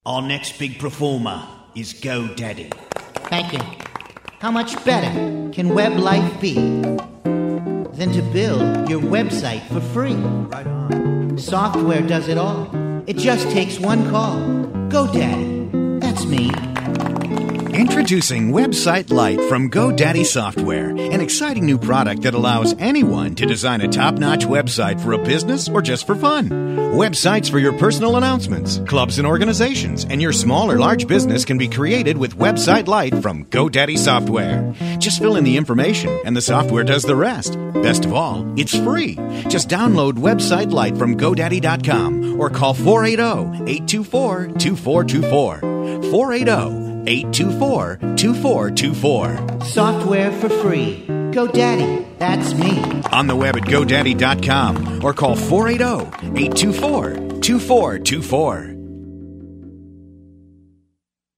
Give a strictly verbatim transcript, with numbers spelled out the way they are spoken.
Our next big performer is GoDaddy. Thank you. How much better can web life be than to build your website for free? Right on. Software does it all. It just takes one call. GoDaddy. That's me. Introducing Website Lite from GoDaddy Software, an exciting new product that allows anyone to design a top-notch website for a business or just for fun. Websites for your personal announcements, clubs and organizations, and your small or large business can be created with Website Lite from GoDaddy Software. Just fill in the information and the software does the rest. Best of all, it's free. Just download Website Lite from GoDaddy dot com or call four eight zero, eight two four, two four two four. four eight zero, eight two four, two four two four. Software for free. GoDaddy. That's me. On the web at GoDaddy dot com or call four eight zero, eight two four, two four two four.